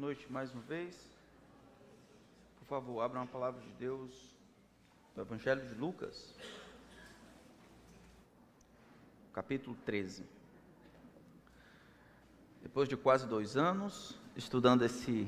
noite mais uma vez. Por favor, abra uma palavra de Deus do Evangelho de Lucas, capítulo 13. Depois de quase 2 anos, estudando esse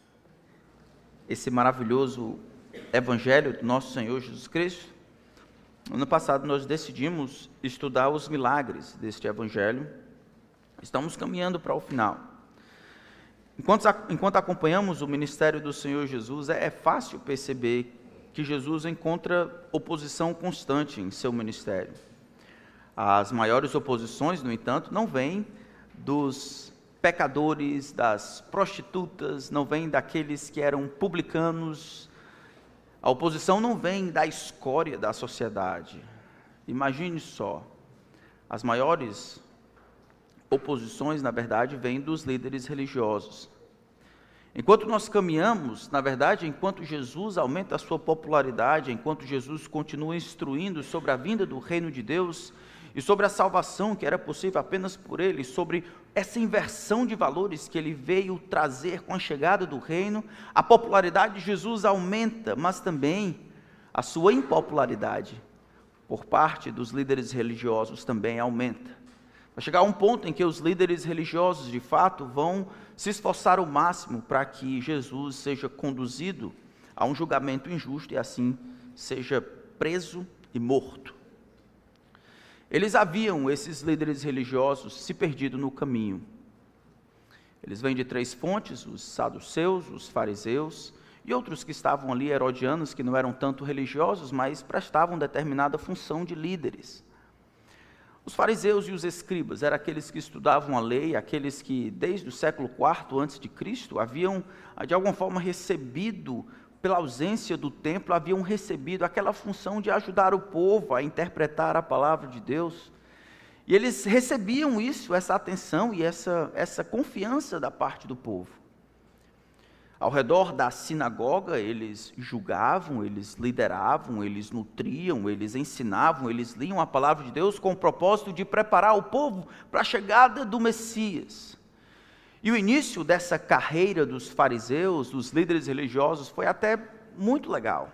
maravilhoso Evangelho do nosso Senhor Jesus Cristo, no ano passado nós decidimos estudar os milagres deste Evangelho. Estamos caminhando para o final. Enquanto acompanhamos o ministério do Senhor Jesus, é fácil perceber que Jesus encontra oposição constante em seu ministério. As maiores oposições, no entanto, não vêm dos pecadores, das prostitutas, não vêm daqueles que eram publicanos. A oposição não vem da escória da sociedade. Imagine só, as maiores oposições, na verdade, vêm dos líderes religiosos. Enquanto nós caminhamos, na verdade, enquanto Jesus aumenta a sua popularidade, enquanto Jesus continua instruindo sobre a vinda do reino de Deus e sobre a salvação que era possível apenas por Ele, sobre essa inversão de valores que Ele veio trazer com a chegada do reino, a popularidade de Jesus aumenta, mas também a sua impopularidade por parte dos líderes religiosos também aumenta. Vai chegar um ponto em que os líderes religiosos, de fato, vão se esforçar ao máximo para que Jesus seja conduzido a um julgamento injusto e assim seja preso e morto. Esses líderes religiosos, se perdido no caminho. Eles vêm de 3 fontes, os saduceus, os fariseus e outros que estavam ali, herodianos, que não eram tanto religiosos, mas prestavam determinada função de líderes. Os fariseus e os escribas eram aqueles que estudavam a lei, aqueles que desde o século IV a.C. haviam de alguma forma recebido, pela ausência do templo, haviam recebido aquela função de ajudar o povo a interpretar a palavra de Deus. E eles recebiam isso, essa atenção e essa confiança da parte do povo. Ao redor da sinagoga, eles julgavam, eles lideravam, eles nutriam, eles ensinavam, eles liam a palavra de Deus com o propósito de preparar o povo para a chegada do Messias. E o início dessa carreira dos fariseus, dos líderes religiosos, foi até muito legal.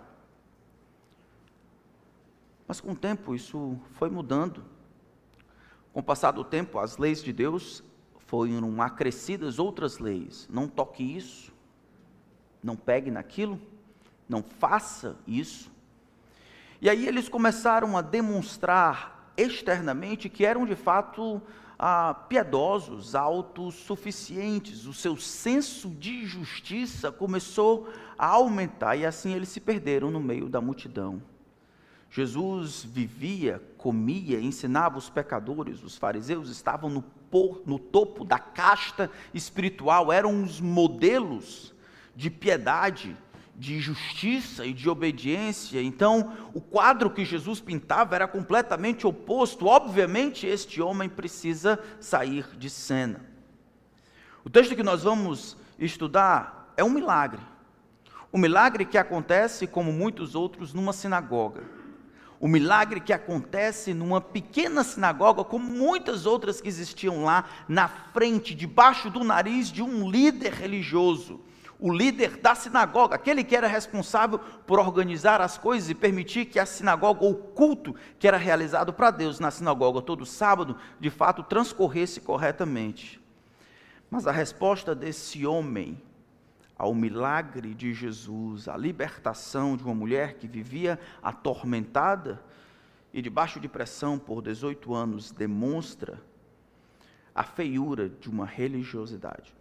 Mas com o tempo isso foi mudando. Com o passar do tempo, as leis de Deus foram acrescidas outras leis. Não toque isso. Não pegue naquilo, não faça isso. E aí eles começaram a demonstrar externamente que eram de fato piedosos, autossuficientes. O seu senso de justiça começou a aumentar e assim eles se perderam no meio da multidão. Jesus vivia, comia, ensinava os pecadores. Os fariseus estavam no topo da casta espiritual, eram os modelos de piedade, de justiça e de obediência. Então, o quadro que Jesus pintava era completamente oposto. Obviamente, este homem precisa sair de cena. O texto que nós vamos estudar é um milagre. Um milagre que acontece, como muitos outros, numa sinagoga. O milagre que acontece numa pequena sinagoga, como muitas outras que existiam lá, na frente, debaixo do nariz de um líder religioso. O líder da sinagoga, aquele que era responsável por organizar as coisas e permitir que a sinagoga, ou o culto que era realizado para Deus na sinagoga todo sábado, de fato transcorresse corretamente. Mas a resposta desse homem ao milagre de Jesus, a libertação de uma mulher que vivia atormentada e debaixo de pressão por 18 anos, demonstra a feiura de uma religiosidade.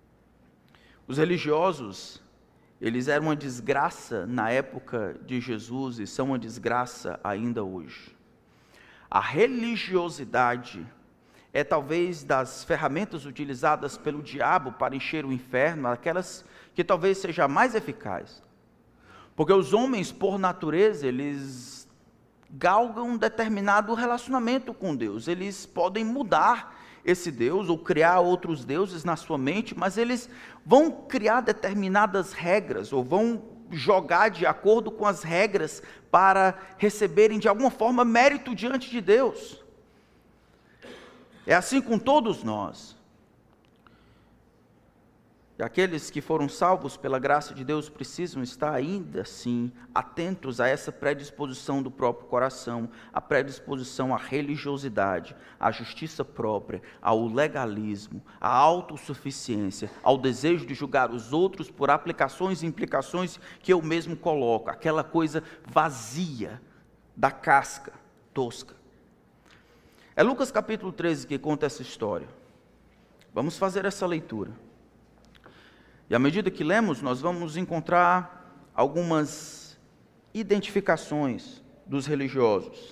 Os religiosos, eles eram uma desgraça na época de Jesus e são uma desgraça ainda hoje. A religiosidade é talvez das ferramentas utilizadas pelo diabo para encher o inferno, aquelas que talvez seja a mais eficaz. Porque os homens, por natureza, eles galgam um determinado relacionamento com Deus. Eles podem mudar esse Deus, ou criar outros deuses na sua mente, mas eles vão criar determinadas regras, ou vão jogar de acordo com as regras, para receberem de alguma forma mérito diante de Deus. É assim com todos nós. E aqueles que foram salvos pela graça de Deus precisam estar ainda assim atentos a essa predisposição do próprio coração, a predisposição à religiosidade, à justiça própria, ao legalismo, à autossuficiência, ao desejo de julgar os outros por aplicações e implicações que eu mesmo coloco, aquela coisa vazia da casca tosca. É Lucas capítulo 13 que conta essa história. Vamos fazer essa leitura. E à medida que lemos, nós vamos encontrar algumas identificações dos religiosos.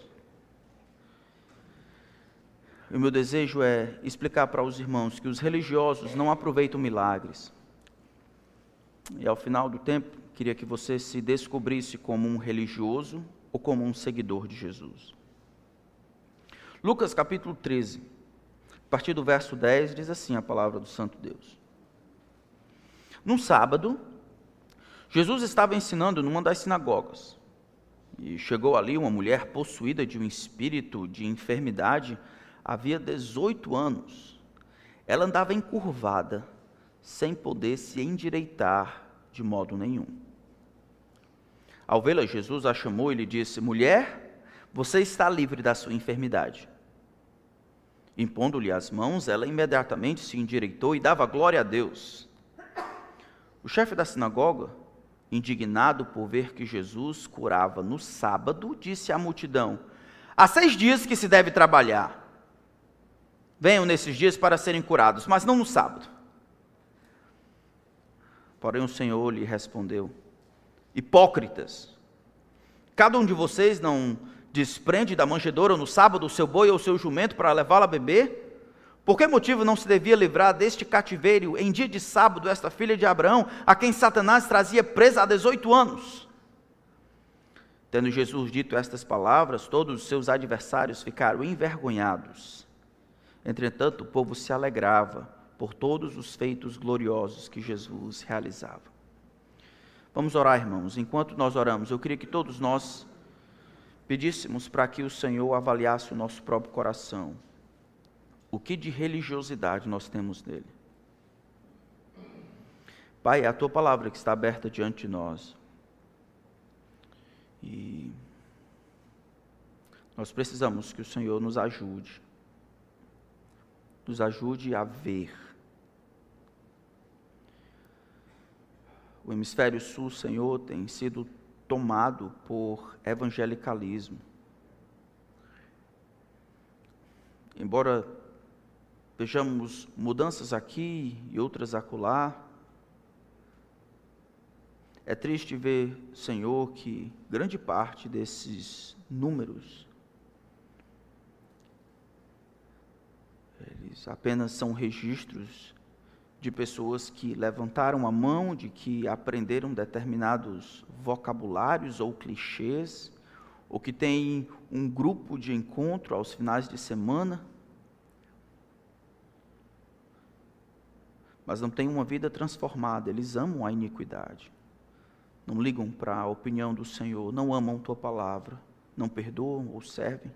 E o meu desejo é explicar para os irmãos que os religiosos não aproveitam milagres. E ao final do tempo, queria que você se descobrisse como um religioso ou como um seguidor de Jesus. Lucas capítulo 13, a partir do verso 10, diz assim a palavra do Santo Deus. Num sábado, Jesus estava ensinando numa das sinagogas, e chegou ali uma mulher possuída de um espírito de enfermidade, havia 18 anos. Ela andava encurvada, sem poder se endireitar de modo nenhum. Ao vê-la, Jesus a chamou e lhe disse: mulher, você está livre da sua enfermidade. Impondo-lhe as mãos, ela imediatamente se endireitou e dava glória a Deus. O chefe da sinagoga, indignado por ver que Jesus curava no sábado, disse à multidão: há 6 dias que se deve trabalhar. Venham nesses dias para serem curados, mas não no sábado. Porém o Senhor lhe respondeu: hipócritas, cada um de vocês não desprende da manjedoura no sábado o seu boi ou o seu jumento para levá-lo a beber? Por que motivo não se devia livrar deste cativeiro em dia de sábado esta filha de Abraão, a quem Satanás trazia presa há 18 anos? Tendo Jesus dito estas palavras, todos os seus adversários ficaram envergonhados. Entretanto, o povo se alegrava por todos os feitos gloriosos que Jesus realizava. Vamos orar, irmãos. Enquanto nós oramos, eu queria que todos nós pedíssemos para que o Senhor avaliasse o nosso próprio coração. O que de religiosidade nós temos nele? Pai, é a Tua palavra que está aberta diante de nós. E nós precisamos que o Senhor nos ajude. Nos ajude a ver. O hemisfério sul, Senhor, tem sido tomado por evangelicalismo. Embora vejamos mudanças aqui e outras acolá, é triste ver, Senhor, que grande parte desses números, eles apenas são registros de pessoas que levantaram a mão, de que aprenderam determinados vocabulários ou clichês, ou que têm um grupo de encontro aos finais de semana, mas não têm uma vida transformada. Eles amam a iniquidade, não ligam para a opinião do Senhor, não amam Tua palavra, não perdoam ou servem.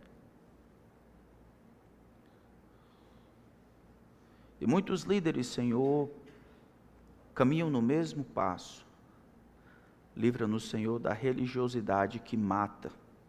E muitos líderes, Senhor, caminham no mesmo passo. Livra-nos, Senhor, da religiosidade que mata.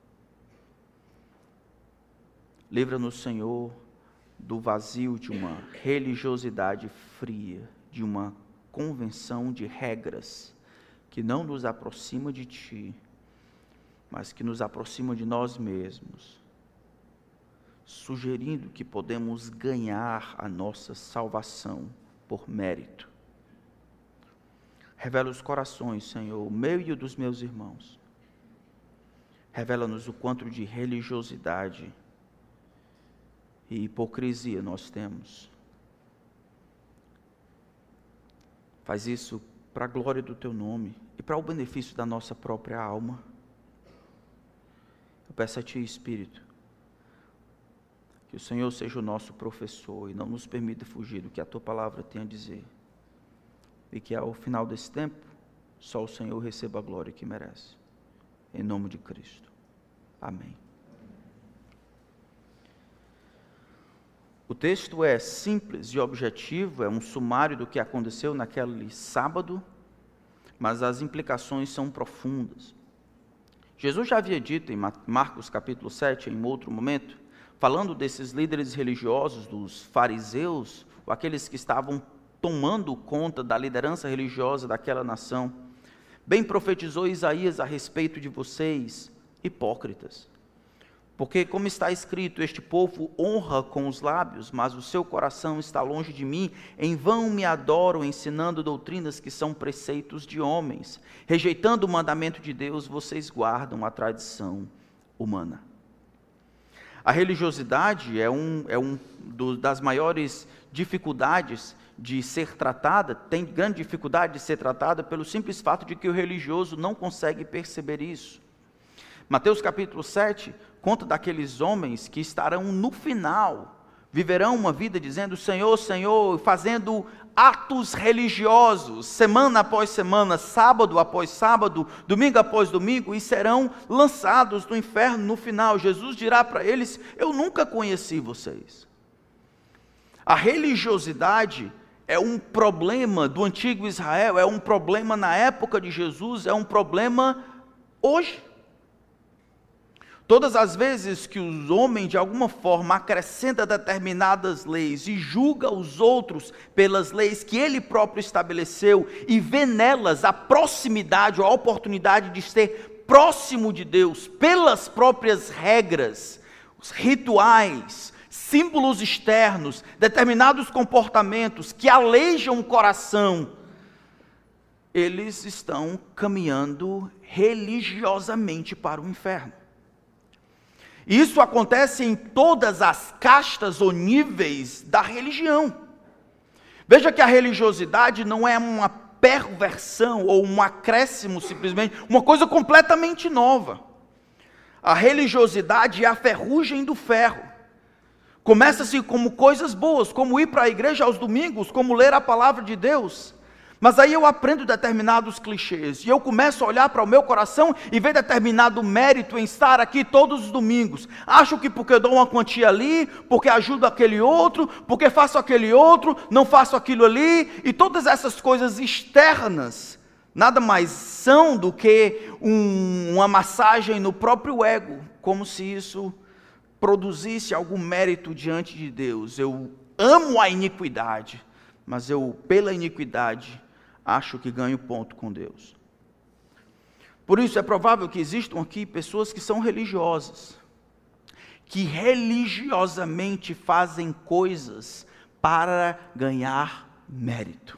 Livra-nos, Senhor, do vazio de uma religiosidade fria, de uma convenção de regras que não nos aproxima de Ti, mas que nos aproxima de nós mesmos, sugerindo que podemos ganhar a nossa salvação por mérito. Revela os corações, Senhor, o meu e o dos meus irmãos. Revela-nos o quanto de religiosidade e hipocrisia nós temos. Faz isso para a glória do Teu nome e para o benefício da nossa própria alma. Eu peço a Ti, Espírito, que o Senhor seja o nosso professor e não nos permita fugir do que a Tua palavra tem a dizer. E que ao final desse tempo, só o Senhor receba a glória que merece. Em nome de Cristo. Amém. O texto é simples e objetivo, é um sumário do que aconteceu naquele sábado, mas as implicações são profundas. Jesus já havia dito em Marcos capítulo 7, em outro momento, falando desses líderes religiosos, dos fariseus, ou aqueles que estavam tomando conta da liderança religiosa daquela nação. Bem profetizou Isaías a respeito de vocês, hipócritas. Porque, como está escrito, este povo honra com os lábios, mas o seu coração está longe de mim. Em vão me adoram, ensinando doutrinas que são preceitos de homens. Rejeitando o mandamento de Deus, vocês guardam a tradição humana. A religiosidade é das maiores dificuldades de ser tratada, tem grande dificuldade de ser tratada pelo simples fato de que o religioso não consegue perceber isso. Mateus capítulo 7 conta daqueles homens que estarão no final, viverão uma vida dizendo Senhor, Senhor, fazendo atos religiosos, semana após semana, sábado após sábado, domingo após domingo, e serão lançados no inferno no final. Jesus dirá para eles, eu nunca conheci vocês. A religiosidade é um problema do antigo Israel, é um problema na época de Jesus, é um problema hoje. Todas as vezes que os homens, de alguma forma, acrescentam determinadas leis e julga os outros pelas leis que ele próprio estabeleceu e vê nelas a proximidade, a oportunidade de ser próximo de Deus pelas próprias regras, os rituais, símbolos externos, determinados comportamentos que aleijam o coração, eles estão caminhando religiosamente para o inferno. Isso acontece em todas as castas ou níveis da religião. Veja que a religiosidade não é uma perversão ou um acréscimo simplesmente, uma coisa completamente nova. A religiosidade é a ferrugem do ferro. Começa-se como coisas boas, como ir para a igreja aos domingos, como ler a palavra de Deus. Mas aí eu aprendo determinados clichês, e eu começo a olhar para o meu coração e ver determinado mérito em estar aqui todos os domingos. Acho que porque eu dou uma quantia ali, porque ajudo aquele outro, porque faço aquele outro, não faço aquilo ali, e todas essas coisas externas, nada mais são do que uma massagem no próprio ego, como se isso produzisse algum mérito diante de Deus. Eu amo a iniquidade, mas eu, pela iniquidade, acho que ganho ponto com Deus. Por isso é provável que existam aqui pessoas que são religiosas, que religiosamente fazem coisas para ganhar mérito.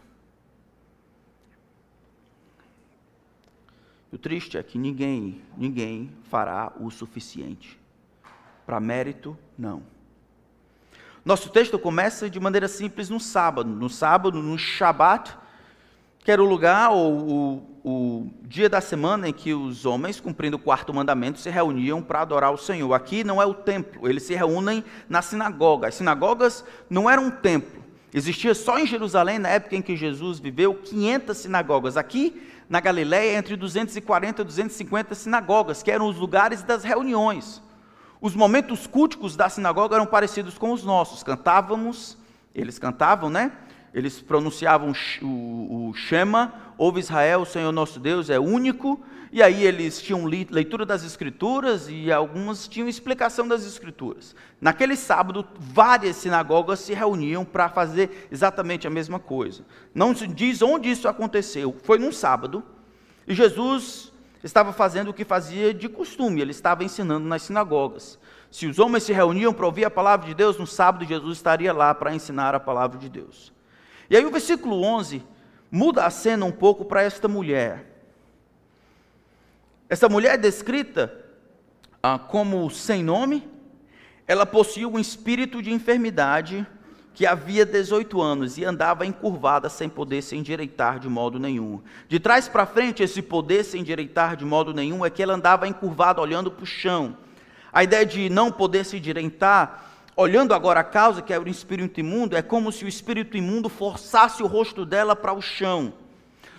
O triste é que ninguém fará o suficiente. Para mérito, não. Nosso texto começa de maneira simples no sábado. No Shabat, que era o lugar ou o dia da semana em que os homens, cumprindo o quarto mandamento, se reuniam para adorar o Senhor. Aqui não é o templo, eles se reúnem na sinagoga. As sinagogas não eram um templo. Existia só em Jerusalém, na época em que Jesus viveu, 500 sinagogas. Aqui, na Galileia, entre 240 e 250 sinagogas, que eram os lugares das reuniões. Os momentos culticos da sinagoga eram parecidos com os nossos. Eles cantavam, né? Eles pronunciavam o Shema, ouve Israel, o Senhor nosso Deus é único, e aí eles tinham leitura das Escrituras, e algumas tinham explicação das Escrituras. Naquele sábado, várias sinagogas se reuniam para fazer exatamente a mesma coisa. Não se diz onde isso aconteceu, foi num sábado, e Jesus estava fazendo o que fazia de costume, ele estava ensinando nas sinagogas. Se os homens se reuniam para ouvir a palavra de Deus, no sábado Jesus estaria lá para ensinar a palavra de Deus. E aí o versículo 11 muda a cena um pouco para esta mulher. Essa mulher é descrita como sem nome. Ela possuía um espírito de enfermidade que havia 18 anos e andava encurvada sem poder se endireitar de modo nenhum. De trás para frente, esse poder se endireitar de modo nenhum é que ela andava encurvada olhando para o chão. A ideia de não poder se endireitar, olhando agora a causa, que era o espírito imundo, é como se o espírito imundo forçasse o rosto dela para o chão.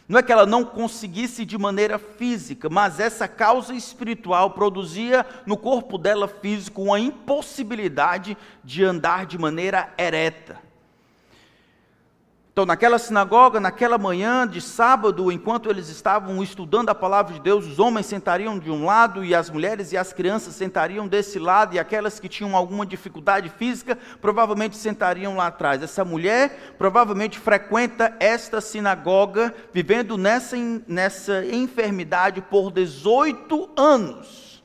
Não é que ela não conseguisse de maneira física, mas essa causa espiritual produzia no corpo dela físico uma impossibilidade de andar de maneira ereta. Então, naquela sinagoga, naquela manhã de sábado, enquanto eles estavam estudando a palavra de Deus, os homens sentariam de um lado e as mulheres e as crianças sentariam desse lado, e aquelas que tinham alguma dificuldade física provavelmente sentariam lá atrás. Essa mulher provavelmente frequenta esta sinagoga, vivendo nessa enfermidade por 18 anos.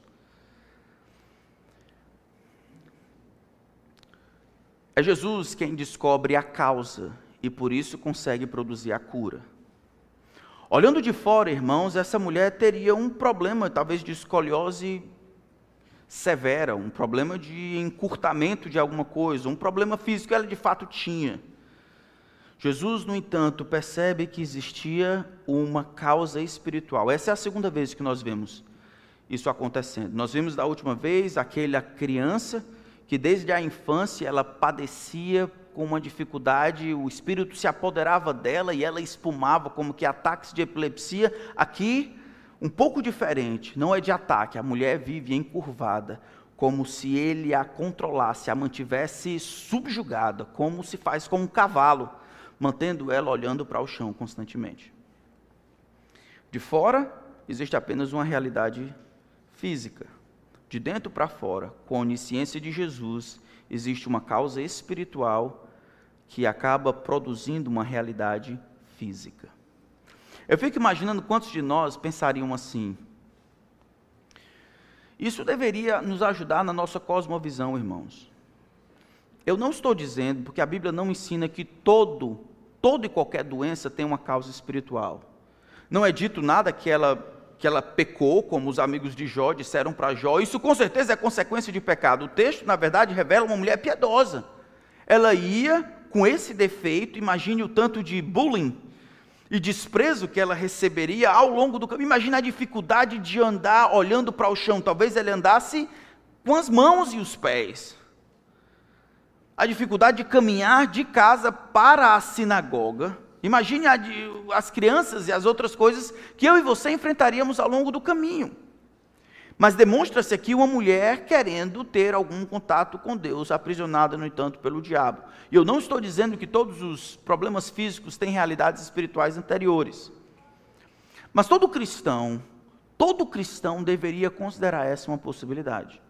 É Jesus quem descobre a causa e por isso consegue produzir a cura. Olhando de fora, irmãos, essa mulher teria um problema, talvez de escoliose severa, um problema de encurtamento de alguma coisa, um problema físico que ela de fato tinha. Jesus, no entanto, percebe que existia uma causa espiritual. Essa é a segunda vez que nós vemos isso acontecendo. Nós vimos da última vez aquela criança que desde a infância ela padecia com uma dificuldade, o espírito se apoderava dela e ela espumava como que ataques de epilepsia. Aqui, um pouco diferente, não é de ataque, a mulher vive encurvada, como se ele a controlasse, a mantivesse subjugada, como se faz com um cavalo, mantendo ela olhando para o chão constantemente. De fora, existe apenas uma realidade física. De dentro para fora, com a onisciência de Jesus, existe uma causa espiritual que acaba produzindo uma realidade física. Eu fico imaginando quantos de nós pensariam assim. Isso deveria nos ajudar na nossa cosmovisão, irmãos. Eu não estou dizendo, porque a Bíblia não ensina que toda e qualquer doença tem uma causa espiritual. Não é dito nada que ela pecou, como os amigos de Jó disseram para Jó. Isso com certeza é consequência de pecado. O texto, na verdade, revela uma mulher piedosa. Ela ia com esse defeito, imagine o tanto de bullying e desprezo que ela receberia ao longo do caminho. Imagine a dificuldade de andar olhando para o chão. Talvez ela andasse com as mãos e os pés. A dificuldade de caminhar de casa para a sinagoga. Imagine as crianças e as outras coisas que eu e você enfrentaríamos ao longo do caminho. Mas demonstra-se aqui uma mulher querendo ter algum contato com Deus, aprisionada, no entanto, pelo diabo. E eu não estou dizendo que todos os problemas físicos têm realidades espirituais anteriores. Mas todo cristão deveria considerar essa uma possibilidade.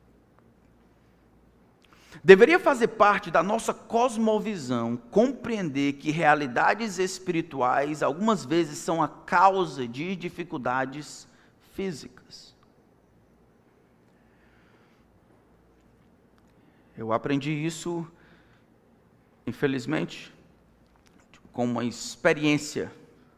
Deveria fazer parte da nossa cosmovisão compreender que realidades espirituais algumas vezes são a causa de dificuldades físicas. Eu aprendi isso, infelizmente, com uma experiência.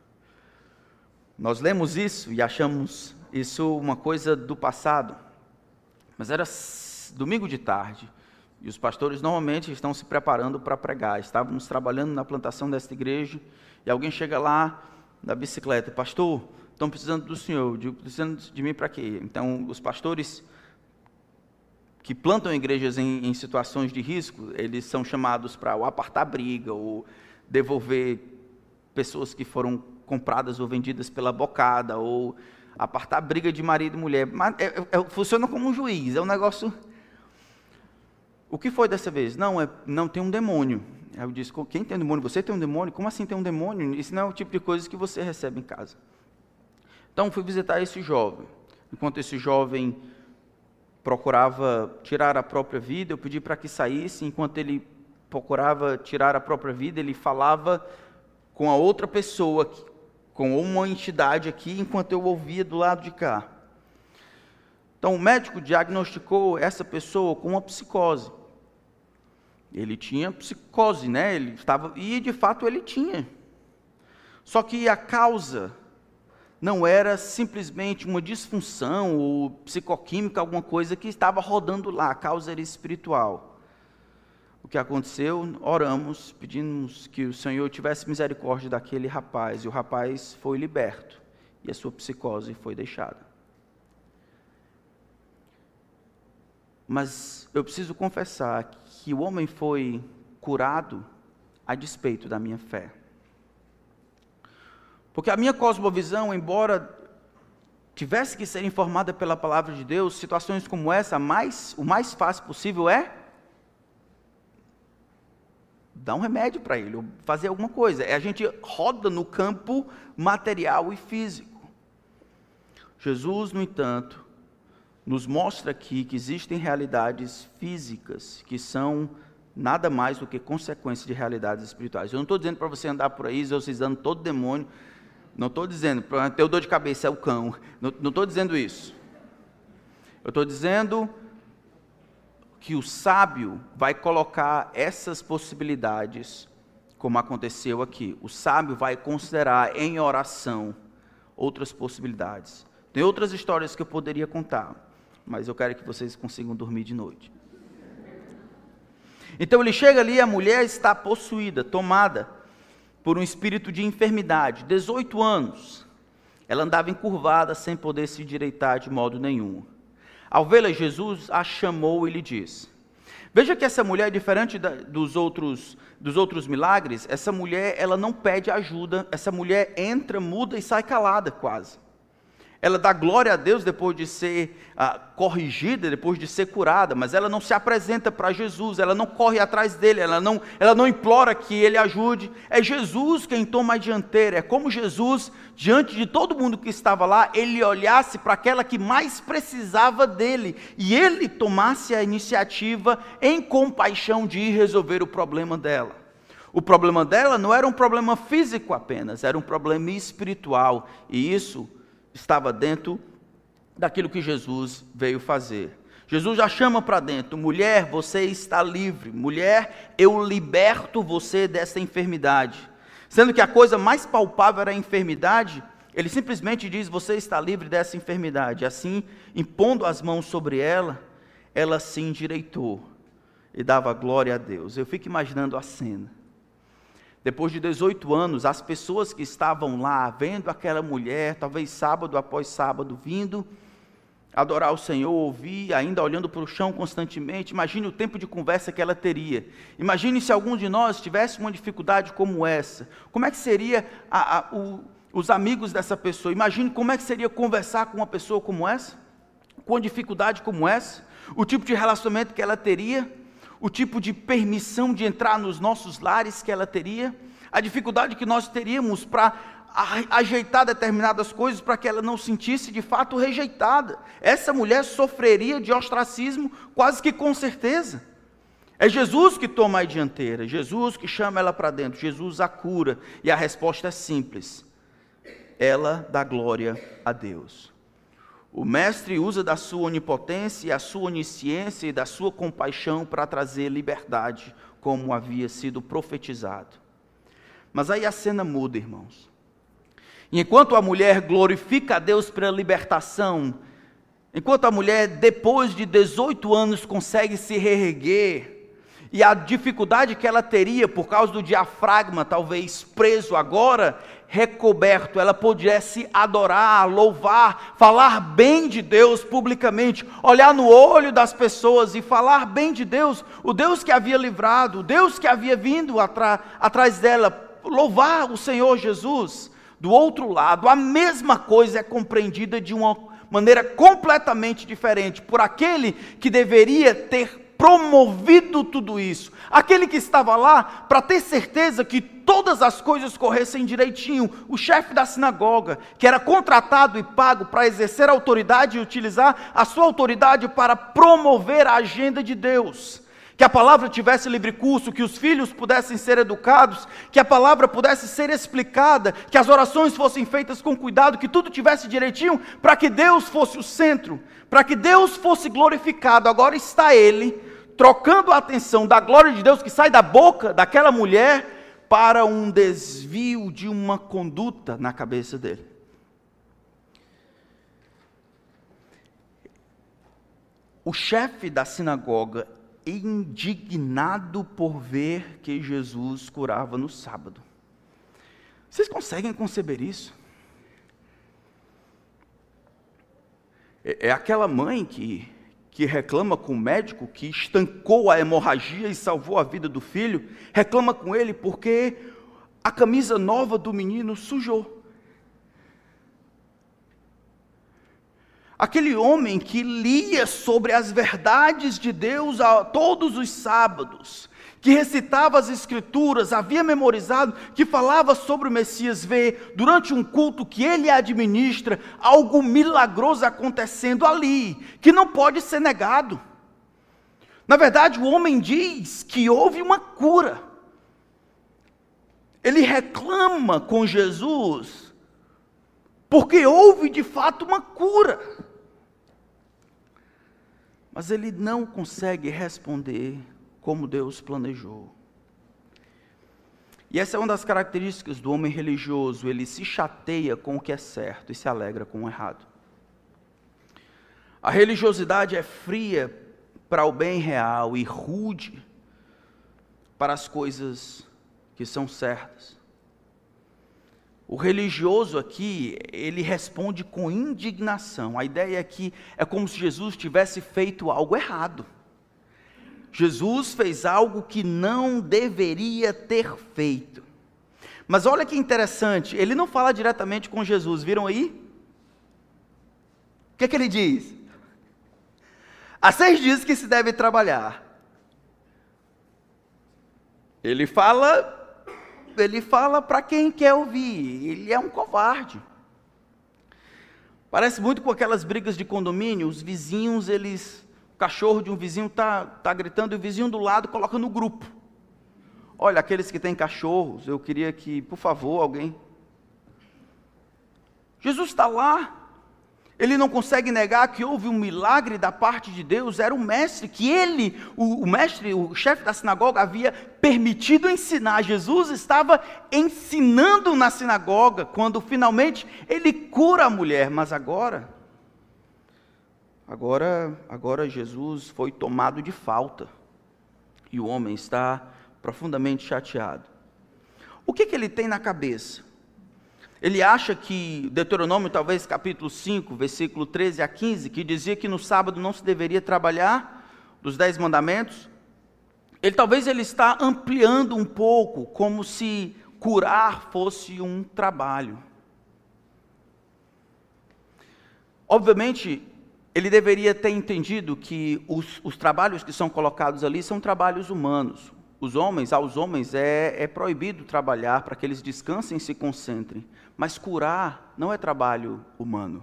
Nós lemos isso e achamos isso uma coisa do passado, mas era domingo de tarde. E os pastores normalmente estão se preparando para pregar. Estávamos trabalhando na plantação desta igreja e alguém chega lá na bicicleta: pastor, estão precisando do senhor. Eu digo: precisando de mim para quê? Então, os pastores que plantam igrejas em situações de risco, eles são chamados para ou apartar briga, ou devolver pessoas que foram compradas ou vendidas pela bocada, ou apartar briga de marido e mulher. Mas funciona como um juiz, é um negócio... O que foi dessa vez? Não tem um demônio. Eu disse: quem tem um demônio? Você tem um demônio? Como assim tem um demônio? Isso não é o tipo de coisa que você recebe em casa. Então fui visitar esse jovem. Enquanto esse jovem procurava tirar a própria vida, eu pedi para que saísse. Enquanto ele procurava tirar a própria vida, ele falava com a outra pessoa, com uma entidade aqui, enquanto eu ouvia do lado de cá. Então o médico diagnosticou essa pessoa com uma psicose. Ele tinha psicose, né? E de fato ele tinha. Só que a causa não era simplesmente uma disfunção ou psicoquímica, alguma coisa que estava rodando lá. A causa era espiritual. O que aconteceu? Oramos, pedimos que o Senhor tivesse misericórdia daquele rapaz. E o rapaz foi liberto. E a sua psicose foi deixada. Mas eu preciso confessar que o homem foi curado a despeito da minha fé. Porque a minha cosmovisão, embora tivesse que ser informada pela palavra de Deus, situações como essa, o mais fácil possível é dar um remédio para ele, ou fazer alguma coisa. A gente roda no campo material e físico. Jesus, no entanto, nos mostra aqui que existem realidades físicas que são nada mais do que consequência de realidades espirituais. Eu não estou dizendo para você andar por aí exorcizando todo demônio. Não estou dizendo, para ter dor de cabeça é o cão. Não estou dizendo isso. Eu estou dizendo que o sábio vai colocar essas possibilidades, como aconteceu aqui. O sábio vai considerar em oração outras possibilidades. Tem outras histórias que eu poderia contar, mas eu quero que vocês consigam dormir de noite. Então ele chega ali, a mulher está possuída, tomada por um espírito de enfermidade, 18 anos. Ela andava encurvada, sem poder se endireitar de modo nenhum. Ao vê-la, Jesus a chamou e lhe disse. Veja que essa mulher, diferente dos outros milagres, essa mulher ela não pede ajuda, essa mulher entra, muda e sai calada quase. Ela dá glória a Deus depois de ser corrigida, depois de ser curada, mas ela não se apresenta para Jesus, ela não corre atrás dele, ela não implora que ele ajude. É Jesus quem toma a dianteira. É como Jesus, diante de todo mundo que estava lá, ele olhasse para aquela que mais precisava dele, e ele tomasse a iniciativa em compaixão de ir resolver o problema dela. O problema dela não era um problema físico apenas, era um problema espiritual, e isso estava dentro daquilo que Jesus veio fazer. Jesus já chama para dentro: mulher, você está livre. Mulher, eu liberto você dessa enfermidade. Sendo que a coisa mais palpável era a enfermidade, ele simplesmente diz: você está livre dessa enfermidade. Assim, impondo as mãos sobre ela, ela se endireitou e dava glória a Deus. Eu fico imaginando a cena. Depois de 18 anos, as pessoas que estavam lá, vendo aquela mulher, talvez sábado após sábado, vindo adorar o Senhor, ouvir, ainda olhando para o chão constantemente, imagine o tempo de conversa que ela teria. Imagine se algum de nós tivesse uma dificuldade como essa. Como é que seria os amigos dessa pessoa? Imagine como é que seria conversar com uma pessoa como essa, com uma dificuldade como essa, o tipo de relacionamento que ela teria, o tipo de permissão de entrar nos nossos lares que ela teria, a dificuldade que nós teríamos para ajeitar determinadas coisas para que ela não sentisse de fato rejeitada. Essa mulher sofreria de ostracismo quase que com certeza. É Jesus que toma a dianteira, Jesus que chama ela para dentro, Jesus a cura, e a resposta é simples: ela dá glória a Deus. O mestre usa da sua onipotência, a sua onisciência e da sua compaixão para trazer liberdade, como havia sido profetizado. Mas aí a cena muda, irmãos. E enquanto a mulher glorifica a Deus pela libertação, enquanto a mulher, depois de 18 anos, consegue se reerguer, e a dificuldade que ela teria por causa do diafragma, talvez preso agora, recoberto, ela pudesse adorar, louvar, falar bem de Deus publicamente, olhar no olho das pessoas e falar bem de Deus, o Deus que havia livrado, o Deus que havia vindo atrás dela, louvar o Senhor Jesus. Do outro lado, a mesma coisa é compreendida de uma maneira completamente diferente, por aquele que deveria ter promovido tudo isso, aquele que estava lá para ter certeza que todas as coisas corressem direitinho, o chefe da sinagoga, que era contratado e pago para exercer autoridade e utilizar a sua autoridade para promover a agenda de Deus, que a palavra tivesse livre curso, que os filhos pudessem ser educados, que a palavra pudesse ser explicada, que as orações fossem feitas com cuidado, que tudo tivesse direitinho, para que Deus fosse o centro, para que Deus fosse glorificado. Agora está ele trocando a atenção da glória de Deus que sai da boca daquela mulher para um desvio de uma conduta na cabeça dele. O chefe da sinagoga, indignado por ver que Jesus curava no sábado. Vocês conseguem conceber isso? É aquela mãe que reclama com o médico que estancou a hemorragia e salvou a vida do filho, reclama com ele porque a camisa nova do menino sujou. Aquele homem que lia sobre as verdades de Deus a todos os sábados, que recitava as Escrituras, havia memorizado, que falava sobre o Messias, vê durante um culto que ele administra, algo milagroso acontecendo ali, que não pode ser negado. Na verdade, o homem diz que houve uma cura. Ele reclama com Jesus, porque houve de fato uma cura. Mas ele não consegue responder como Deus planejou. E essa é uma das características do homem religioso, ele se chateia com o que é certo e se alegra com o errado. A religiosidade é fria para o bem real e rude para as coisas que são certas. O religioso aqui, ele responde com indignação. A ideia aqui é como se Jesus tivesse feito algo errado. Jesus fez algo que não deveria ter feito. Mas olha que interessante, ele não fala diretamente com Jesus, viram aí? O que é que ele diz? Há 6 dias que se deve trabalhar. Ele fala para quem quer ouvir, ele é um covarde. Parece muito com aquelas brigas de condomínio, os vizinhos, o cachorro de um vizinho está gritando e o vizinho do lado coloca no grupo. Olha, aqueles que têm cachorros, eu queria que, por favor, alguém... Jesus está lá, ele não consegue negar que houve um milagre da parte de Deus, era o mestre, que ele, o chefe da sinagoga, havia permitido ensinar. Jesus estava ensinando na sinagoga, quando finalmente ele cura a mulher, mas agora Jesus foi tomado de falta, e o homem está profundamente chateado. O que ele tem na cabeça? Ele acha que Deuteronômio, talvez capítulo 5, versículo 13 a 15, que dizia que no sábado não se deveria trabalhar, dos 10 mandamentos, talvez ele está ampliando um pouco, como se curar fosse um trabalho. Obviamente, ele deveria ter entendido que os trabalhos que são colocados ali são trabalhos humanos. Aos homens é proibido trabalhar para que eles descansem e se concentrem. Mas curar não é trabalho humano.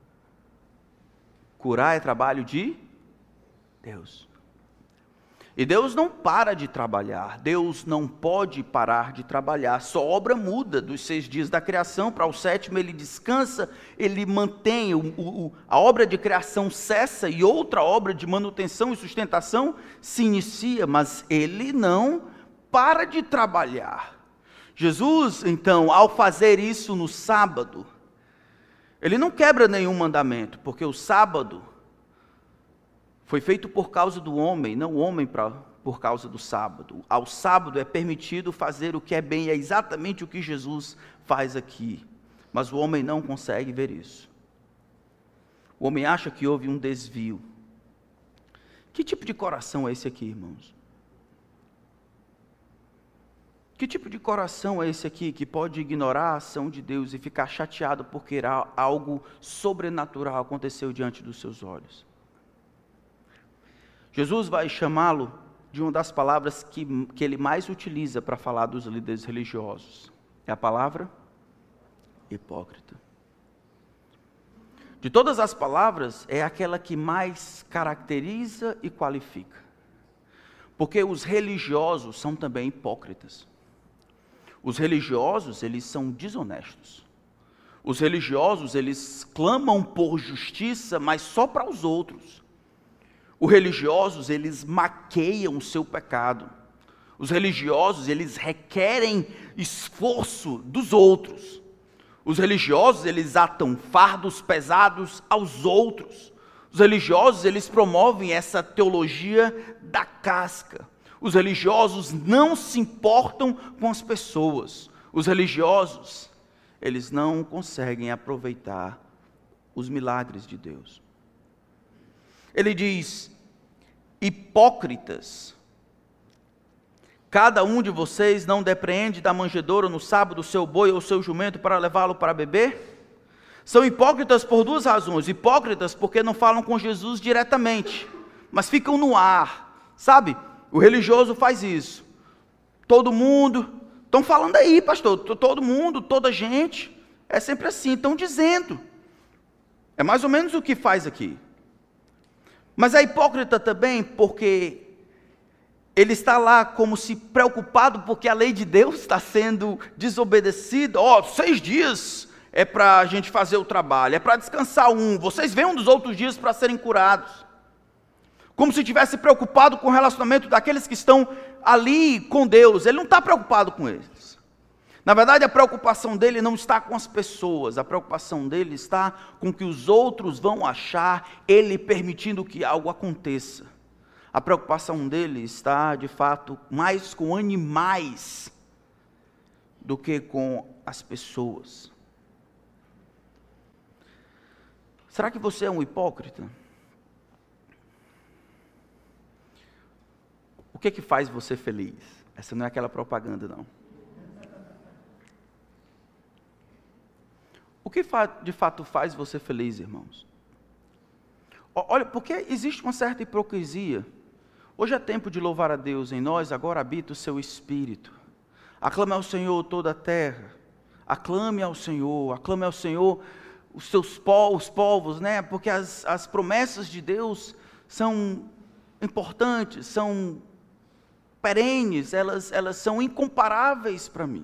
Curar é trabalho de Deus. E Deus não para de trabalhar. Deus não pode parar de trabalhar. Sua obra muda dos 6 dias da criação para o 7º, ele descansa, ele mantém, a obra de criação cessa e outra obra de manutenção e sustentação se inicia, mas ele não para de trabalhar. Jesus, então, ao fazer isso no sábado, ele não quebra nenhum mandamento, porque o sábado foi feito por causa do homem, não o homem por causa do sábado. Ao sábado é permitido fazer o que é bem, é exatamente o que Jesus faz aqui. Mas o homem não consegue ver isso. O homem acha que houve um desvio. Que tipo de coração é esse aqui, irmãos? Que tipo de coração é esse aqui que pode ignorar a ação de Deus e ficar chateado porque algo sobrenatural aconteceu diante dos seus olhos? Jesus vai chamá-lo de uma das palavras que ele mais utiliza para falar dos líderes religiosos. É a palavra hipócrita. De todas as palavras, é aquela que mais caracteriza e qualifica. Porque os religiosos são também hipócritas. Os religiosos, eles são desonestos. Os religiosos, eles clamam por justiça, mas só para os outros. Os religiosos, eles maqueiam o seu pecado. Os religiosos, eles requerem esforço dos outros. Os religiosos, eles atam fardos pesados aos outros. Os religiosos, eles promovem essa teologia da casca. Os religiosos não se importam com as pessoas. Os religiosos, eles não conseguem aproveitar os milagres de Deus. Ele diz: hipócritas, cada um de vocês não depreende da manjedoura no sábado o seu boi ou o seu jumento para levá-lo para beber? São hipócritas por duas razões. Hipócritas porque não falam com Jesus diretamente, mas ficam no ar. Sabe, o religioso faz isso. Todo mundo, estão falando aí, pastor, todo mundo, toda gente, é sempre assim, estão dizendo. É mais ou menos o que faz aqui. Mas é hipócrita também porque ele está lá como se preocupado porque a lei de Deus está sendo desobedecida. 6 dias é para a gente fazer o trabalho, é para descansar vocês venham dos outros dias para serem curados. Como se estivesse preocupado com o relacionamento daqueles que estão ali com Deus. Ele não está preocupado com eles. Na verdade, a preocupação dele não está com as pessoas, a preocupação dele está com o que os outros vão achar, ele permitindo que algo aconteça. A preocupação dele está, de fato, mais com animais do que com as pessoas. Será que você é um hipócrita? O que faz você feliz? Essa não é aquela propaganda, não. O que de fato faz você feliz, irmãos? Olha, porque existe uma certa hipocrisia. Hoje é tempo de louvar a Deus, em nós agora habita o seu Espírito. Aclame ao Senhor toda a terra. Aclame ao Senhor os povos, né? Porque as promessas de Deus são importantes, são perenes, elas são incomparáveis para mim.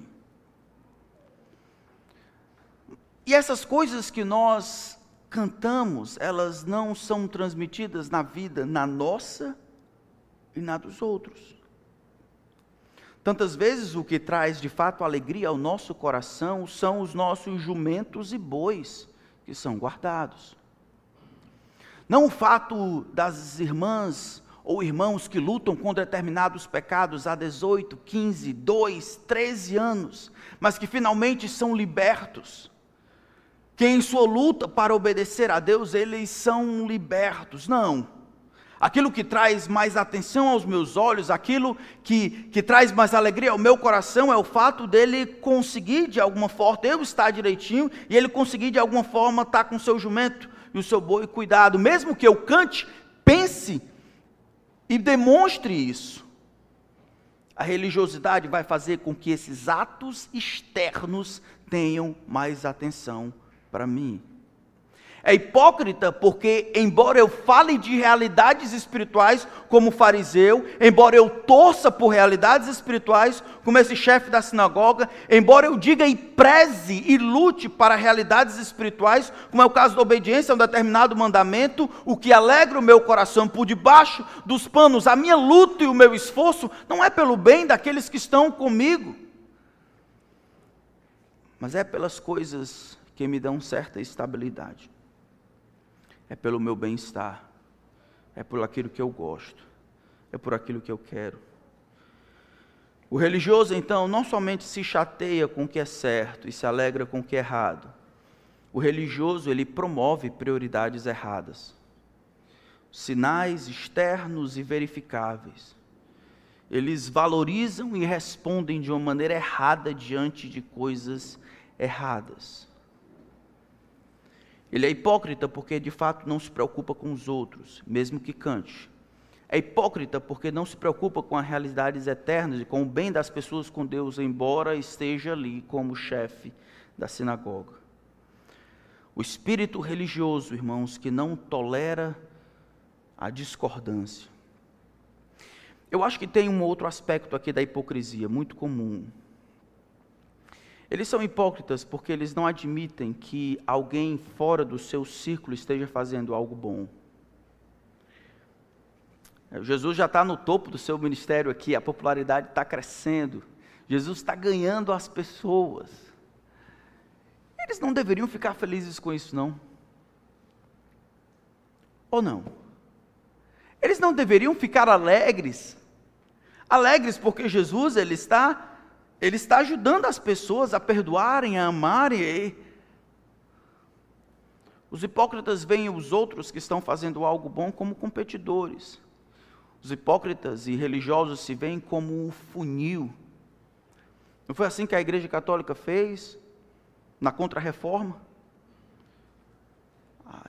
E essas coisas que nós cantamos, elas não são transmitidas na vida, na nossa e na dos outros. Tantas vezes o que traz de fato alegria ao nosso coração são os nossos jumentos e bois que são guardados. Não o fato das irmãs ou irmãos que lutam com determinados pecados há 18, 15, 2, 13 anos, mas que finalmente são libertos. Que em sua luta para obedecer a Deus, eles são libertos. Não. Aquilo que traz mais atenção aos meus olhos, aquilo que traz mais alegria ao meu coração, é o fato dele conseguir de alguma forma, eu estar direitinho, e ele conseguir de alguma forma estar com o seu jumento e o seu boi cuidado. Mesmo que eu cante, pense e demonstre isso. A religiosidade vai fazer com que esses atos externos tenham mais atenção para mim. É hipócrita porque, embora eu fale de realidades espirituais como fariseu, embora eu torça por realidades espirituais como esse chefe da sinagoga, embora eu diga e preze e lute para realidades espirituais, como é o caso da obediência a um determinado mandamento, o que alegra o meu coração por debaixo dos panos, a minha luta e o meu esforço não é pelo bem daqueles que estão comigo, mas é pelas coisas que me dão certa estabilidade. É pelo meu bem-estar, é por aquilo que eu gosto, é por aquilo que eu quero. O religioso, então, não somente se chateia com o que é certo e se alegra com o que é errado. O religioso, ele promove prioridades erradas. Sinais externos e verificáveis. Eles valorizam e respondem de uma maneira errada diante de coisas erradas. Ele é hipócrita porque de fato não se preocupa com os outros, mesmo que cante. É hipócrita porque não se preocupa com as realidades eternas e com o bem das pessoas com Deus, embora esteja ali como chefe da sinagoga. O espírito religioso, irmãos, que não tolera a discordância. Eu acho que tem um outro aspecto aqui da hipocrisia, muito comum. Eles são hipócritas porque eles não admitem que alguém fora do seu círculo esteja fazendo algo bom. Jesus já está no topo do seu ministério aqui, a popularidade está crescendo. Jesus está ganhando as pessoas. Eles não deveriam ficar felizes com isso, não? Ou não? Eles não deveriam ficar alegres? Alegres porque Jesus, ele está ajudando as pessoas a perdoarem, a amarem. Os hipócritas veem os outros que estão fazendo algo bom como competidores. Os hipócritas e religiosos se veem como um funil. Não foi assim que a Igreja Católica fez na Contra-Reforma?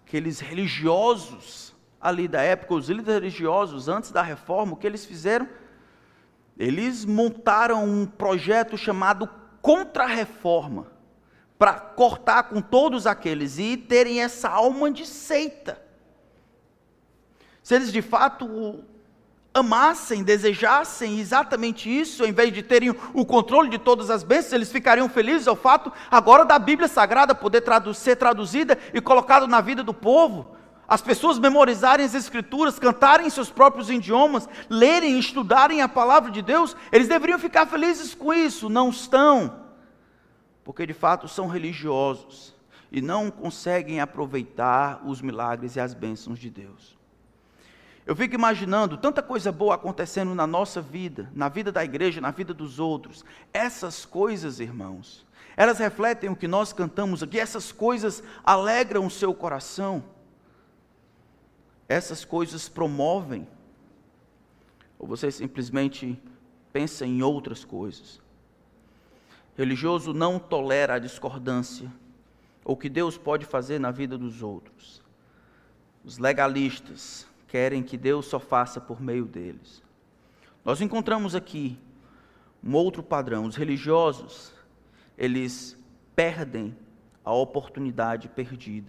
aqueles religiosos ali da época, os líderes religiosos antes da reforma, o que eles fizeram? Eles montaram um projeto chamado Contra-Reforma, para cortar com todos aqueles e terem essa alma de seita. Se eles de fato amassem, desejassem exatamente isso, ao invés de terem o controle de todas as bênçãos, eles ficariam felizes ao fato agora da Bíblia Sagrada poder ser traduzida e colocada na vida do povo. As pessoas memorizarem as Escrituras, cantarem em seus próprios idiomas, lerem e estudarem a palavra de Deus, eles deveriam ficar felizes com isso. Não estão, porque de fato são religiosos e não conseguem aproveitar os milagres e as bênçãos de Deus. Eu fico imaginando tanta coisa boa acontecendo na nossa vida, na vida da igreja, na vida dos outros. Essas coisas, irmãos, elas refletem o que nós cantamos aqui, essas coisas alegram o seu coração. Essas coisas promovem, ou você simplesmente pensa em outras coisas? Religioso não tolera a discordância, ou o que Deus pode fazer na vida dos outros. Os legalistas querem que Deus só faça por meio deles. Nós encontramos aqui um outro padrão. Os religiosos, eles perdem a oportunidade perdida.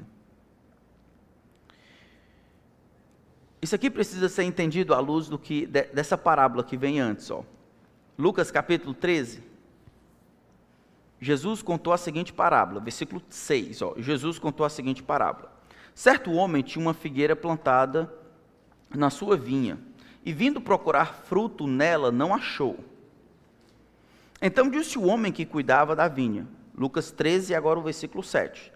Isso aqui precisa ser entendido à luz dessa parábola que vem antes. Lucas capítulo 13. Jesus contou a seguinte parábola, versículo 6. Jesus contou a seguinte parábola. Certo homem tinha uma figueira plantada na sua vinha, e vindo procurar fruto nela, não achou. Então disse o homem que cuidava da vinha. Lucas 13, agora o versículo 7.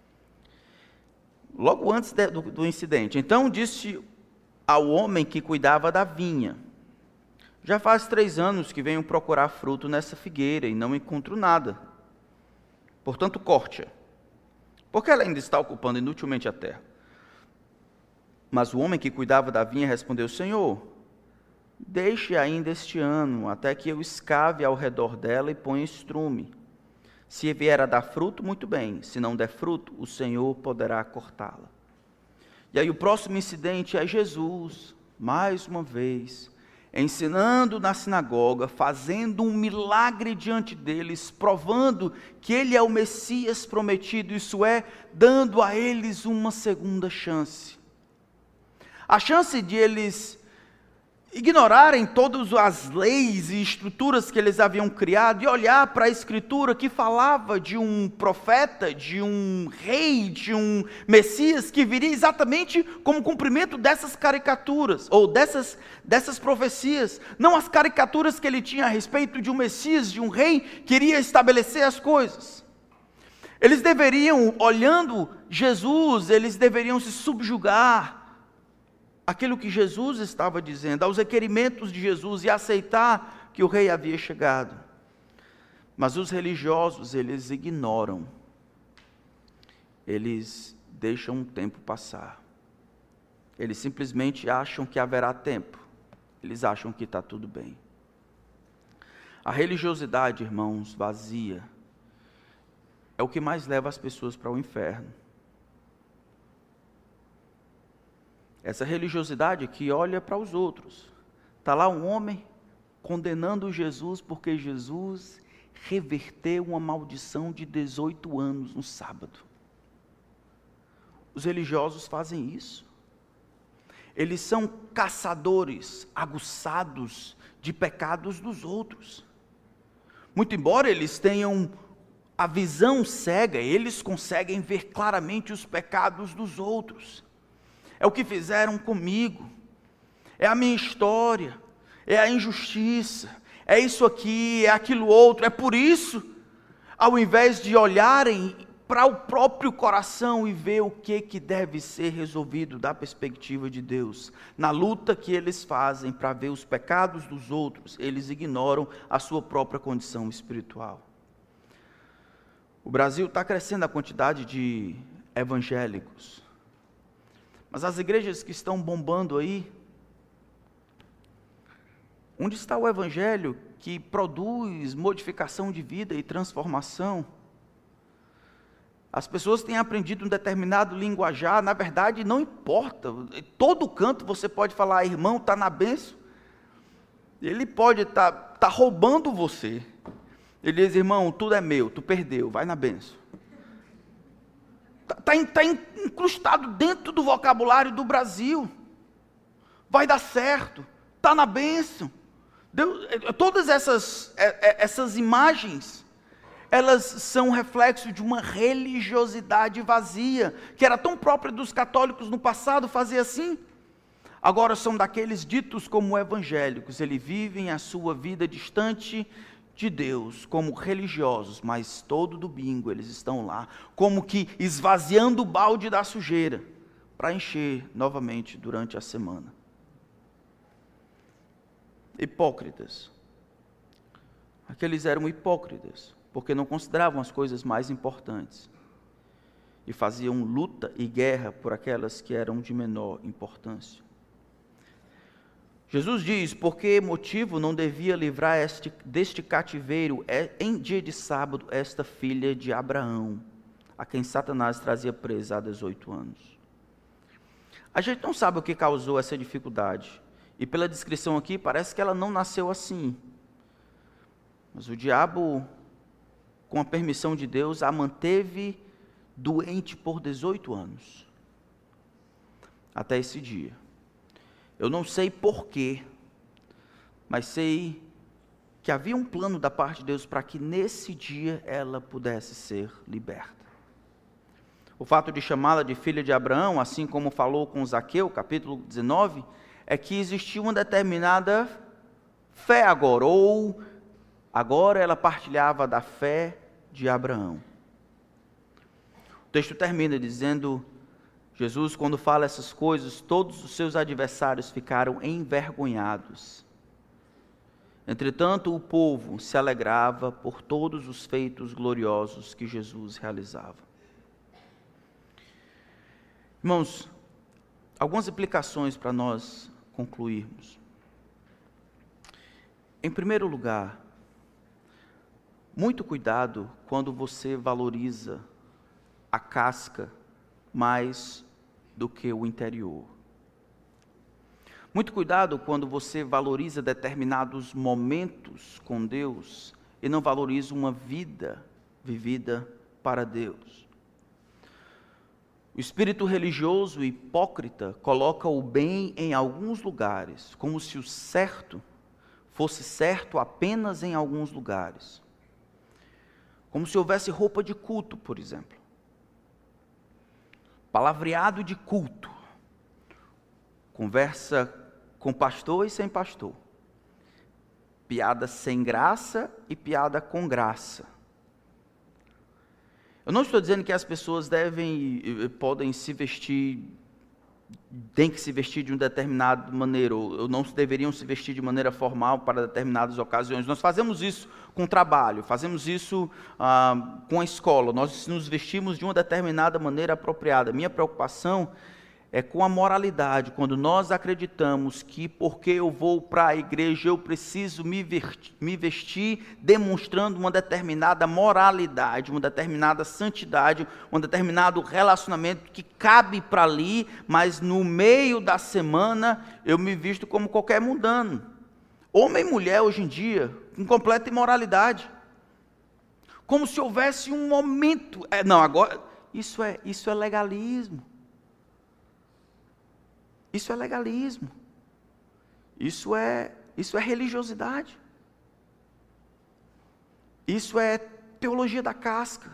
Logo antes do incidente. Então disse ao homem que cuidava da vinha: já faz 3 anos que venho procurar fruto nessa figueira e não encontro nada. Portanto, corte-a, porque ela ainda está ocupando inutilmente a terra. Mas o homem que cuidava da vinha respondeu: Senhor, deixe ainda este ano, até que eu escave ao redor dela e ponha estrume. Se vier a dar fruto, muito bem. Se não der fruto, o Senhor poderá cortá-la. E aí o próximo incidente é Jesus, mais uma vez, ensinando na sinagoga, fazendo um milagre diante deles, provando que ele é o Messias prometido, isso é, dando a eles uma segunda chance. A chance de eles ignorarem todas as leis e estruturas que eles haviam criado e olhar para a Escritura que falava de um profeta, de um rei, de um Messias que viria exatamente como cumprimento dessas caricaturas, ou dessas profecias, não as caricaturas que ele tinha a respeito de um Messias, de um rei que iria estabelecer as coisas. Eles deveriam, olhando Jesus, eles deveriam se subjugar aquilo que Jesus estava dizendo, aos requerimentos de Jesus e aceitar que o rei havia chegado. Mas os religiosos, eles ignoram, eles deixam o tempo passar, eles simplesmente acham que haverá tempo, eles acham que está tudo bem. A religiosidade, irmãos, vazia, é o que mais leva as pessoas para o inferno. Essa religiosidade que olha para os outros. Está lá um homem condenando Jesus porque Jesus reverteu uma maldição de 18 anos no sábado. Os religiosos fazem isso. Eles são caçadores aguçados de pecados dos outros. Muito embora eles tenham a visão cega, eles conseguem ver claramente os pecados dos outros. É o que fizeram comigo, é a minha história, é a injustiça, é isso aqui, é aquilo outro. É por isso, ao invés de olharem para o próprio coração e ver o que deve ser resolvido da perspectiva de Deus, na luta que eles fazem para ver os pecados dos outros, eles ignoram a sua própria condição espiritual. O Brasil está crescendo a quantidade de evangélicos. Mas as igrejas que estão bombando aí, onde está o evangelho que produz modificação de vida e transformação? As pessoas têm aprendido um determinado linguajar, na verdade não importa, todo canto você pode falar, irmão, está na bênção. Ele pode estar roubando você. Ele diz, irmão, tudo é meu, tu perdeu, vai na bênção. Está incrustado dentro do vocabulário do Brasil. Vai dar certo, está na bênção. Todas essas imagens, elas são reflexo de uma religiosidade vazia, que era tão própria dos católicos no passado, fazer assim. Agora são daqueles ditos como evangélicos, eles vivem a sua vida distante de Deus, como religiosos, mas todo domingo eles estão lá, como que esvaziando o balde da sujeira, para encher novamente durante a semana. Hipócritas. Aqueles eram hipócritas, porque não consideravam as coisas mais importantes e faziam luta e guerra por aquelas que eram de menor importância. Jesus diz, por que motivo não devia livrar deste cativeiro em dia de sábado esta filha de Abraão, a quem Satanás trazia presa há 18 anos? A gente não sabe o que causou essa dificuldade, e pela descrição aqui parece que ela não nasceu assim. Mas o diabo, com a permissão de Deus, a manteve doente por 18 anos. Até esse dia. Eu não sei porquê, mas sei que havia um plano da parte de Deus para que nesse dia ela pudesse ser liberta. O fato de chamá-la de filha de Abraão, assim como falou com Zaqueu, capítulo 19, é que existia uma determinada fé agora, ou agora ela partilhava da fé de Abraão. O texto termina dizendo, Jesus, quando fala essas coisas, todos os seus adversários ficaram envergonhados. Entretanto, o povo se alegrava por todos os feitos gloriosos que Jesus realizava. Irmãos, algumas implicações para nós concluirmos. Em primeiro lugar, muito cuidado quando você valoriza a casca mais do que o interior. Muito cuidado quando você valoriza determinados momentos com Deus e não valoriza uma vida vivida para Deus. O espírito religioso e hipócrita coloca o bem em alguns lugares, como se o certo fosse certo apenas em alguns lugares. Como se houvesse roupa de culto, por exemplo. Palavreado de culto. Conversa com pastor e sem pastor. Piada sem graça e piada com graça. Eu não estou dizendo que as pessoas podem se vestir, têm que se vestir de uma determinada maneira, ou não deveriam se vestir de maneira formal para determinadas ocasiões. Nós fazemos isso com o trabalho, fazemos isso com a escola, nós nos vestimos de uma determinada maneira apropriada. Minha preocupação é com a moralidade, quando nós acreditamos que porque eu vou para a igreja eu preciso me vestir demonstrando uma determinada moralidade, uma determinada santidade, um determinado relacionamento que cabe para ali, mas no meio da semana eu me visto como qualquer mundano. Homem e mulher hoje em dia, com completa imoralidade. Como se houvesse um momento... agora, isso é legalismo. Isso é legalismo. Isso é religiosidade. Isso é teologia da casca.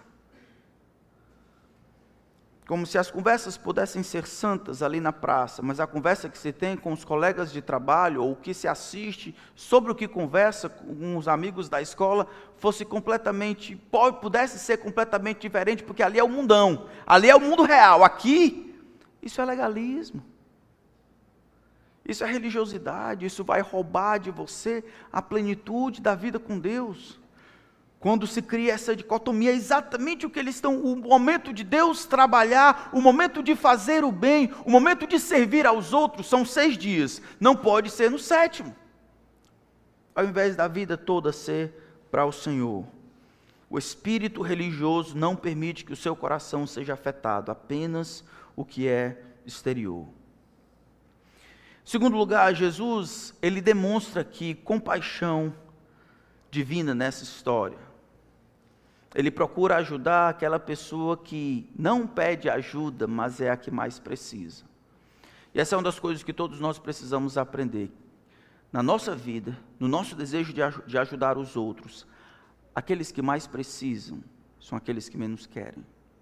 Como se as conversas pudessem ser santas ali na praça, mas a conversa que se tem com os colegas de trabalho, ou que se assiste sobre o que conversa com os amigos da escola, pudesse ser completamente diferente, porque ali é o mundão, ali é o mundo real. Aqui, isso é legalismo. Isso é religiosidade, isso vai roubar de você a plenitude da vida com Deus. Quando se cria essa dicotomia, é exatamente o que eles estão, o momento de Deus trabalhar, o momento de fazer o bem, o momento de servir aos outros, são 6 dias, não pode ser no 7º, ao invés da vida toda ser para o Senhor. O espírito religioso não permite que o seu coração seja afetado, apenas o que é exterior. Em segundo lugar, Jesus, ele demonstra aqui compaixão divina nessa história. Ele procura ajudar aquela pessoa que não pede ajuda, mas é a que mais precisa. E essa é uma das coisas que todos nós precisamos aprender. Na nossa vida, no nosso desejo de ajudar os outros, aqueles que mais precisam são aqueles que menos querem.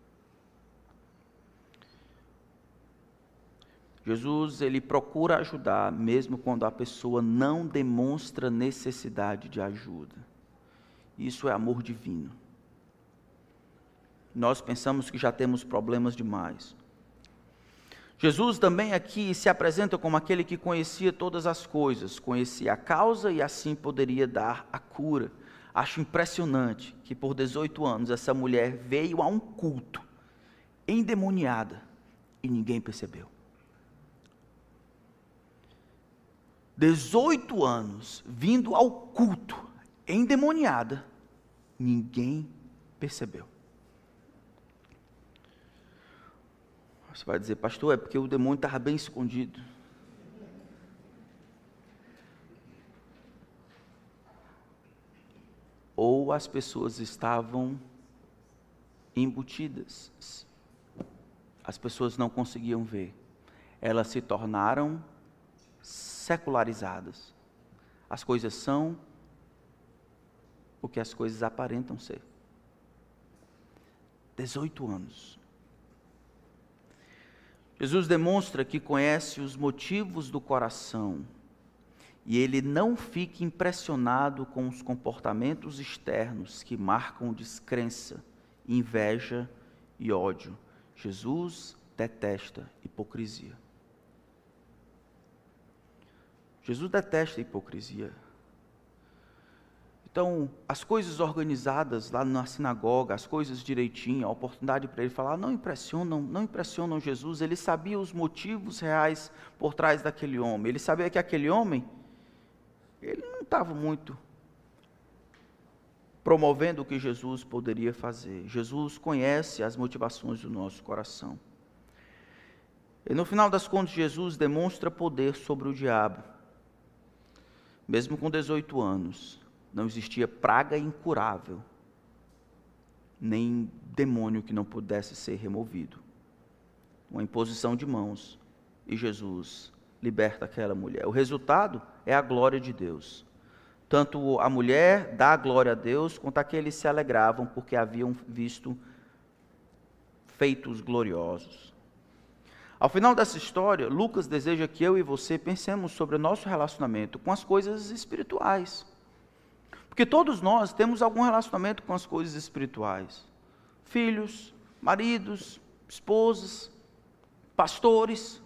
Jesus, ele procura ajudar, mesmo quando a pessoa não demonstra necessidade de ajuda. Isso é amor divino. Nós pensamos que já temos problemas demais. Jesus também aqui se apresenta como aquele que conhecia todas as coisas, conhecia a causa e assim poderia dar a cura. Acho impressionante que por 18 anos essa mulher veio a um culto, endemoniada, e ninguém percebeu. 18 anos vindo ao culto, endemoniada, ninguém percebeu. Você vai dizer, pastor, é porque o demônio estava bem escondido. Ou as pessoas estavam embutidas. As pessoas não conseguiam ver. Elas se tornaram secularizadas. As coisas são o que as coisas aparentam ser. 18 anos. Jesus demonstra que conhece os motivos do coração e ele não fica impressionado com os comportamentos externos que marcam descrença, inveja e ódio. Jesus detesta hipocrisia. Jesus detesta a hipocrisia. Então, as coisas organizadas lá na sinagoga, as coisas direitinho, a oportunidade para ele falar, não impressionam Jesus. Ele sabia os motivos reais por trás daquele homem. Ele sabia que aquele homem, ele não estava muito promovendo o que Jesus poderia fazer. Jesus conhece as motivações do nosso coração. E no final das contas, Jesus demonstra poder sobre o diabo. Mesmo com 18 anos, não existia praga incurável, nem demônio que não pudesse ser removido. Uma imposição de mãos, e Jesus liberta aquela mulher. O resultado é a glória de Deus. Tanto a mulher dá a glória a Deus, quanto aqueles se alegravam, porque haviam visto feitos gloriosos. Ao final dessa história, Lucas deseja que eu e você pensemos sobre o nosso relacionamento com as coisas espirituais. Porque todos nós temos algum relacionamento com as coisas espirituais. Filhos, maridos, esposas, pastores.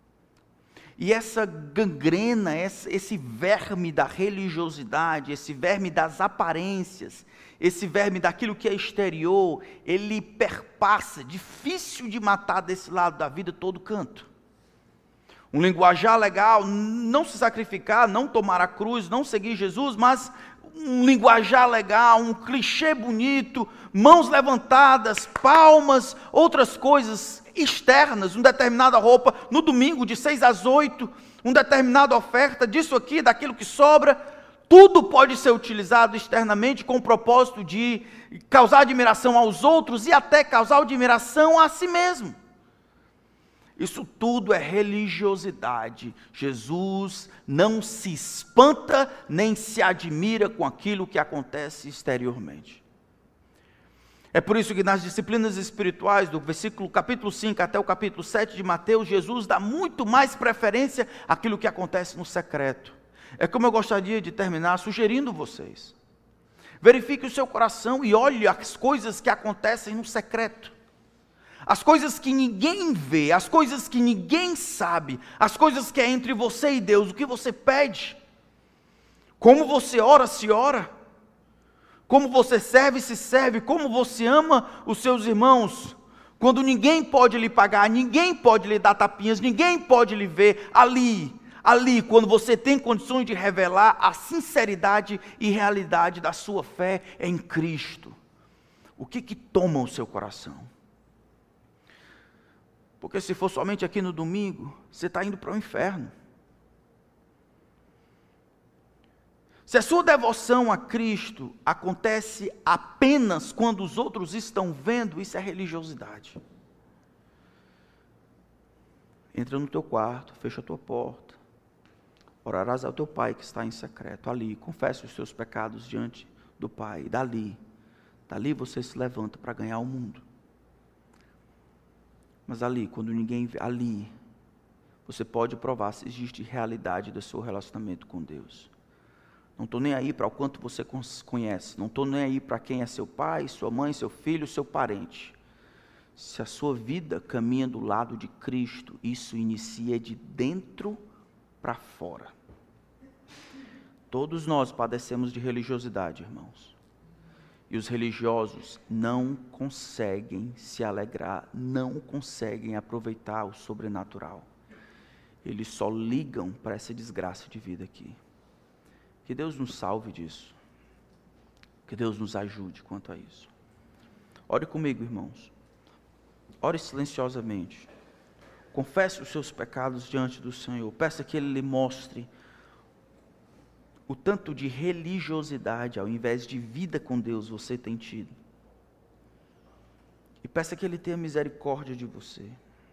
E essa gangrena, esse verme da religiosidade, esse verme das aparências, esse verme daquilo que é exterior, ele perpassa, difícil de matar desse lado da vida todo canto. Um linguajar legal, não se sacrificar, não tomar a cruz, não seguir Jesus, mas um linguajar legal, um clichê bonito, mãos levantadas, palmas, outras coisas externas, uma determinada roupa, no domingo de 6 às 8, uma determinada oferta, disso aqui, daquilo que sobra, tudo pode ser utilizado externamente com o propósito de causar admiração aos outros e até causar admiração a si mesmo. Isso tudo é religiosidade. Jesus não se espanta nem se admira com aquilo que acontece exteriormente. É por isso que nas disciplinas espirituais, do capítulo 5 até o capítulo 7 de Mateus, Jesus dá muito mais preferência àquilo que acontece no secreto. É como eu gostaria de terminar sugerindo vocês. Verifique o seu coração e olhe as coisas que acontecem no secreto. As coisas que ninguém vê, as coisas que ninguém sabe, as coisas que é entre você e Deus, o que você pede, como você ora, se ora, como você serve, se serve, como você ama os seus irmãos, quando ninguém pode lhe pagar, ninguém pode lhe dar tapinhas, ninguém pode lhe ver, ali, quando você tem condições de revelar a sinceridade e realidade da sua fé em Cristo. O que toma o seu coração? Porque se for somente aqui no domingo, você está indo para o inferno. Se a sua devoção a Cristo acontece apenas quando os outros estão vendo, isso é religiosidade. Entra no teu quarto, fecha a tua porta, orarás ao teu Pai que está em secreto, ali, confessa os teus pecados diante do Pai, e dali você se levanta para ganhar o mundo. Mas ali, quando ninguém vê, ali, você pode provar se existe realidade do seu relacionamento com Deus. Não estou nem aí para o quanto você conhece. Não estou nem aí para quem é seu pai, sua mãe, seu filho, seu parente. Se a sua vida caminha do lado de Cristo, isso inicia de dentro para fora. Todos nós padecemos de religiosidade, irmãos. E os religiosos não conseguem se alegrar, não conseguem aproveitar o sobrenatural. Eles só ligam para essa desgraça de vida aqui. Que Deus nos salve disso. Que Deus nos ajude quanto a isso. Ore comigo, irmãos. Ore silenciosamente. Confesse os seus pecados diante do Senhor. Peça que Ele lhe mostre o tanto de religiosidade, ao invés de vida com Deus, você tem tido. E peça que Ele tenha misericórdia de você.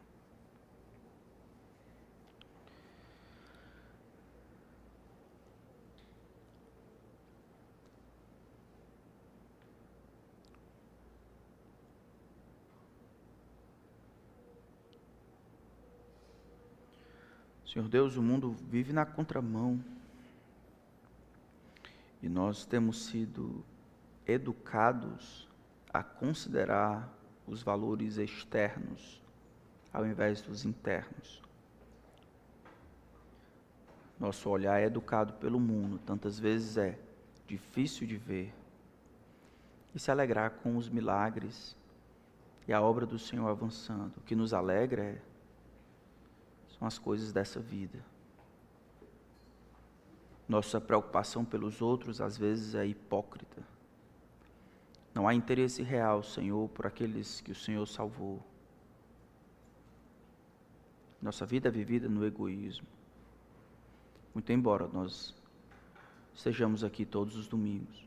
Senhor Deus, o mundo vive na contramão. E nós temos sido educados a considerar os valores externos ao invés dos internos. Nosso olhar é educado pelo mundo, tantas vezes é difícil de ver e se alegrar com os milagres e a obra do Senhor avançando. O que nos alegra são as coisas dessa vida. Nossa preocupação pelos outros às vezes é hipócrita. Não há interesse real, Senhor, por aqueles que o Senhor salvou. Nossa vida é vivida no egoísmo. Muito embora nós estejamos aqui todos os domingos.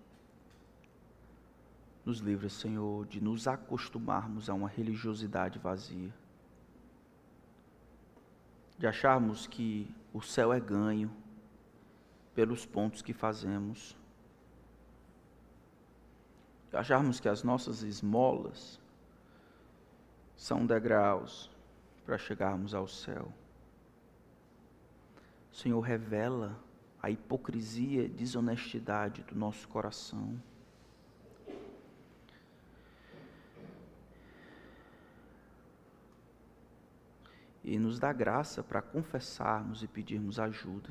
Nos livra, Senhor, de nos acostumarmos a uma religiosidade vazia. De acharmos que o céu é ganho pelos pontos que fazemos. De acharmos que as nossas esmolas são degraus para chegarmos ao céu. Senhor, revela a hipocrisia e desonestidade do nosso coração. E nos dá graça para confessarmos e pedirmos ajuda.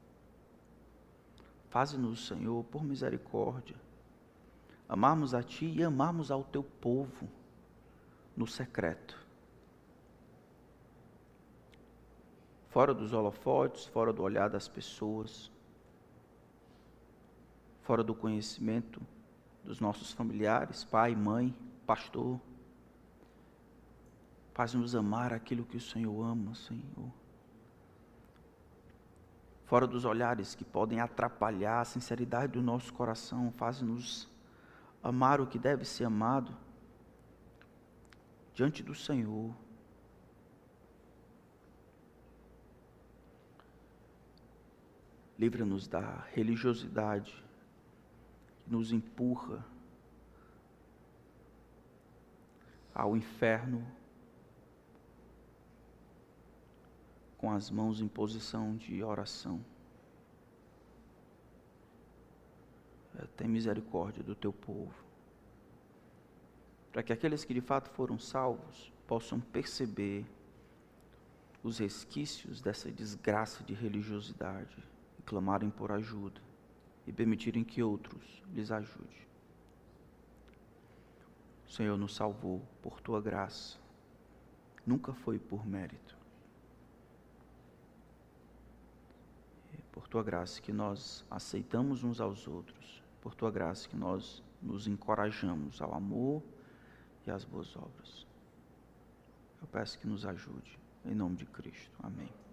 Faze-nos, Senhor, por misericórdia, amarmos a Ti e amarmos ao Teu povo no secreto. Fora dos holofotes, fora do olhar das pessoas, fora do conhecimento dos nossos familiares, pai, mãe, pastor. Faz-nos amar aquilo que o Senhor ama, Senhor. Fora dos olhares que podem atrapalhar a sinceridade do nosso coração, faz-nos amar o que deve ser amado diante do Senhor. Livra-nos da religiosidade que nos empurra ao inferno com as mãos em posição de oração. Tem misericórdia do teu povo, para que aqueles que de fato foram salvos possam perceber os resquícios dessa desgraça de religiosidade e clamarem por ajuda e permitirem que outros lhes ajudem. O Senhor nos salvou por tua graça, nunca foi por mérito. Por tua graça que nós aceitamos uns aos outros, por tua graça que nós nos encorajamos ao amor e às boas obras. Eu peço que nos ajude, em nome de Cristo. Amém.